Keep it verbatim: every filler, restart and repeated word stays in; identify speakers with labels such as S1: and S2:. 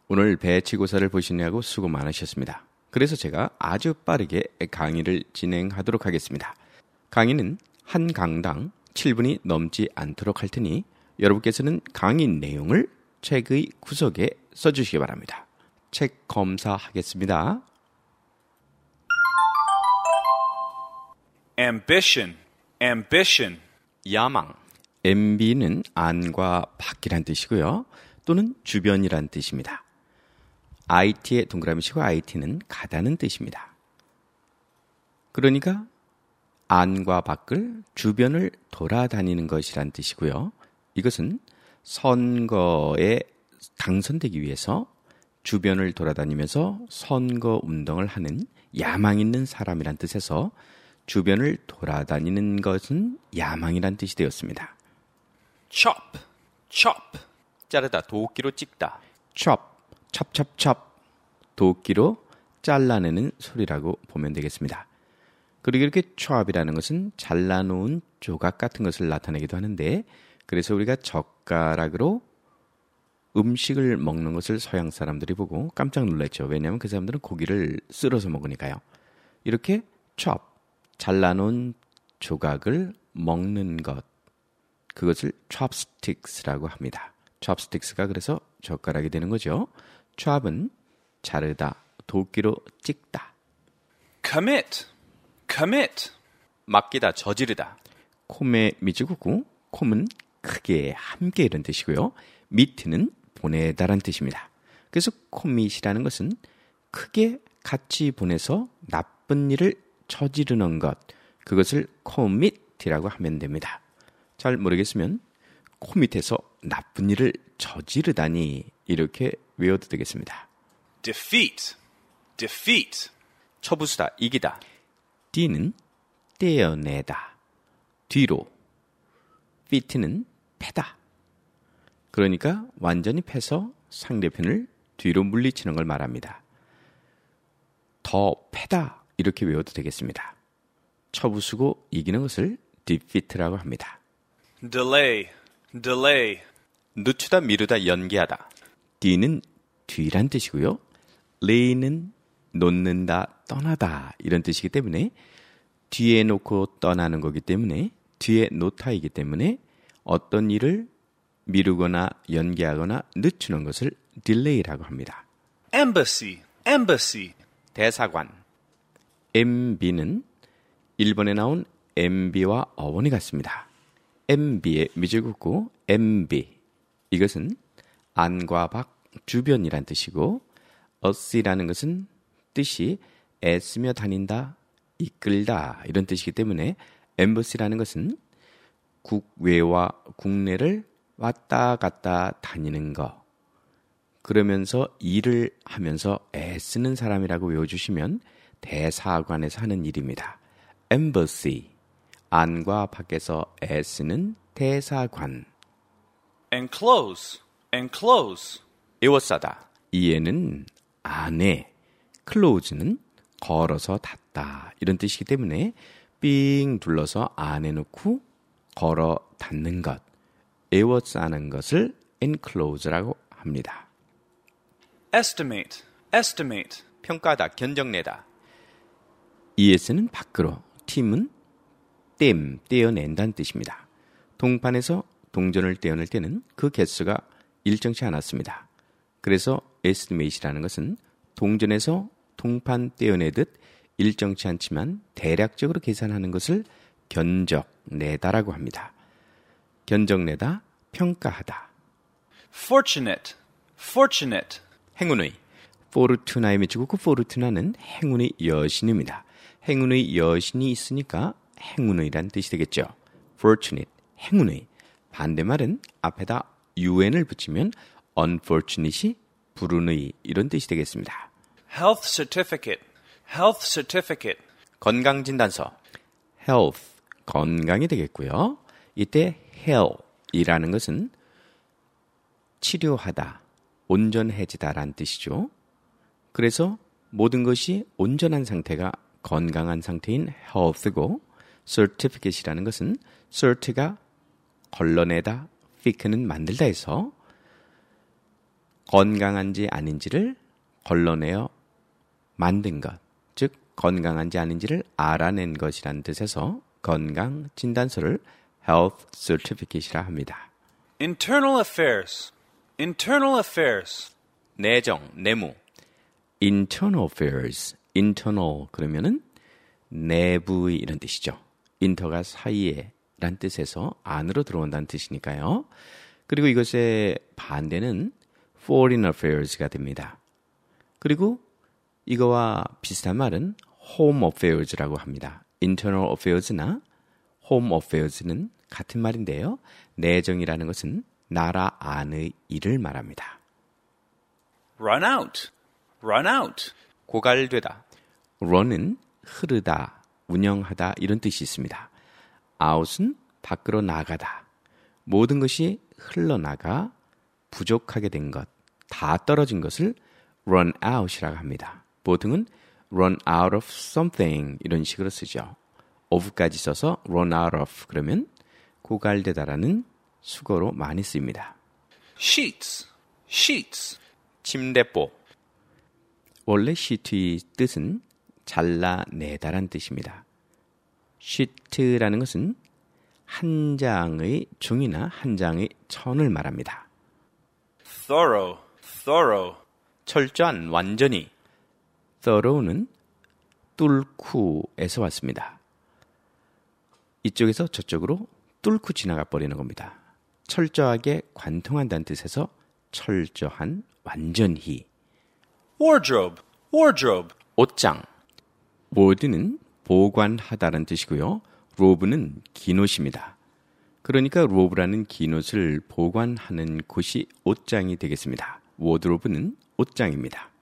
S1: 오늘 배치고사를 보시느라고 수고 많으셨습니다. 그래서 제가 아주 빠르게 강의를 진행하도록 하겠습니다. 강의는 한 강당 칠 분이 넘지 않도록 할 테니 여러분께서는 강의 내용을 책의 구석에 써주시기 바랍니다. 책 검사하겠습니다.
S2: Ambition, ambition.
S1: 야망. 엠비는 안과 밖이란 뜻이고요. 또는 주변이란 뜻입니다. 아이티의 동그라미치고 아이티는 가다는 뜻입니다. 그러니까 안과 밖을 주변을 돌아다니는 것이란 뜻이고요. 이것은 선거에 당선되기 위해서 주변을 돌아다니면서 선거 운동을 하는 야망 있는 사람이란 뜻에서 주변을 돌아다니는 것은 야망이란 뜻이 되었습니다.
S2: Chop, chop.
S1: 자르다, 도끼로 찍다. chop, chop, chop, chop. 도끼로 잘라내는 소리라고 보면 되겠습니다. 그리고 이렇게 chop이라는 것은 잘라놓은 조각 같은 것을 나타내기도 하는데, 그래서 우리가 젓가락으로 음식을 먹는 것을 서양 사람들이 보고 깜짝 놀랐죠. 왜냐하면 그 사람들은 고기를 쓸어서 먹으니까요. 이렇게 chop, 잘라놓은 조각을 먹는 것, 그것을 chopsticks라고 합니다. chopsticks가 그래서 젓가락이 되는 거죠. chop은 자르다, 도끼로 찍다.
S2: Commit, commit.
S1: 맡기다, 저지르다. 콤의 미지구구, 콤은 크게, 함께 이런 뜻이고요. 미트는 보내다란 뜻입니다. 그래서 commit이라는 것은 크게 같이 보내서 나쁜 일을 저지르는 것, 그것을 commit이라고 하면 됩니다. 잘 모르겠으면 코밑에서 나쁜 일을 저지르다니 이렇게 외워도 되겠습니다.
S2: Defeat, defeat.
S1: 처부수다, 이기다. D는 떼어내다, 뒤로. Fit는 패다. 그러니까 완전히 패서 상대편을 뒤로 물리치는 걸 말합니다. 더 패다 이렇게 외워도 되겠습니다. 처부수고 이기는 것을 defeat라고 합니다.
S2: Delay, delay.
S1: 늦추다, 미루다, 연기하다. D는 뒤란 뜻이고요. lay는 놓는다, 떠나다 이런 뜻이기 때문에 뒤에 놓고 떠나는 거기 때문에 뒤에 놓다이기 때문에 어떤 일을 미루거나 연기하거나 늦추는 것을 delay라고 합니다.
S2: Embassy, embassy.
S1: 대사관. 엠비는 일본에 나온 엠비와 어원이 같습니다. 엠비의 미지국구 엠비. 이것은 안과 밖, 주변이란 뜻이고 어시라는 것은 뜻이 애쓰며 다닌다, 이끌다 이런 뜻이기 때문에 엠버시라는 것은 국외와 국내를 왔다 갔다 다니는 거. 그러면서 일을 하면서 애쓰는 사람이라고 외워주시면 대사관에서 하는 일입니다. embassy, 안과 밖에서 애쓰는 대사관.
S2: Enclose, enclose.
S1: 에워싸다. 이에는 안에, close는 걸어서 닫다 이런 뜻이기 때문에 삥 둘러서 안에 놓고 걸어 닫는 것, 에워싸는 것을 enclose라고 합니다.
S2: Estimate, estimate.
S1: 평가하다, 견적내다. 이에스는 밖으로, 팀은 땜, 떼어낸다는 뜻입니다. 동판에서 동전을 떼어낼 때는 그 개수가 일정치 않았습니다. 그래서 estimate이라는 것은 동전에서 동판 떼어내듯 일정치 않지만 대략적으로 계산하는 것을 견적내다라고 합니다. 견적내다, 평가하다.
S2: Fortunate, fortunate.
S1: 행운의. 포르투나의 미치고 그 포르투나는 행운의 여신입니다. 행운의 여신이 있으니까 행운의란 뜻이 되겠죠. fortunate, 행운의. 반대말은 앞에다 un을 붙이면 unfortunate이 불운의 이런 뜻이 되겠습니다.
S2: Health certificate, health certificate.
S1: 건강진단서. health, 건강이 되겠고요. 이때 heal이라는 것은 치료하다, 온전해지다라는 뜻이죠. 그래서 모든 것이 온전한 상태가 건강한 상태인 health고 certificate이라는 것은 cert가 걸러내다, fic는 만들다 해서 건강한지 아닌지를 걸러내어 만든 것, 즉 건강한지 아닌지를 알아낸 것이란 뜻에서 건강 진단서를 health certificate이라 합니다.
S2: Internal affairs. Internal affairs.
S1: 내정, 내무. internal affairs. internal 그러면은 내부의 이런 뜻이죠. 인터가 사이에 란 뜻에서 안으로 들어온다는 뜻이니까요. 그리고 이것의 반대는 foreign affairs가 됩니다. 그리고 이거와 비슷한 말은 home affairs라고 합니다. internal affairs나 home affairs는 같은 말인데요. 내정이라는 것은 나라 안의 일을 말합니다.
S2: Run out. Run out.
S1: 고갈되다. run은 흐르다, 운영하다 이런 뜻이 있습니다. out은 밖으로 나가다. 모든 것이 흘러나가 부족하게 된 것, 다 떨어진 것을 run out이라고 합니다. 보통은 run out of something 이런 식으로 쓰죠. of까지 써서 run out of 그러면 고갈되다라는 수거로 많이 쓰입니다.
S2: Sheets. Sheets.
S1: 침대보. 원래 시트의 뜻은 잘라내다란 뜻입니다. 시트라는 것은 한 장의 종이나 한 장의 천을 말합니다.
S2: Thorough. Thorough.
S1: 철저한, 완전히. thorough는 뚫고에서 왔습니다. 이쪽에서 저쪽으로 뚫고 지나가 버리는 겁니다. 철저하게 관통한다는 뜻에서 철저한, 완전히.
S2: Wardrobe. Wardrobe.
S1: 옷장. ward는 보관하다라는 뜻이고요. 로브는 긴옷입니다. 그러니까 로브라는 긴옷을 보관하는 곳이 옷장이 되겠습니다. 워드로브는 옷장입니다.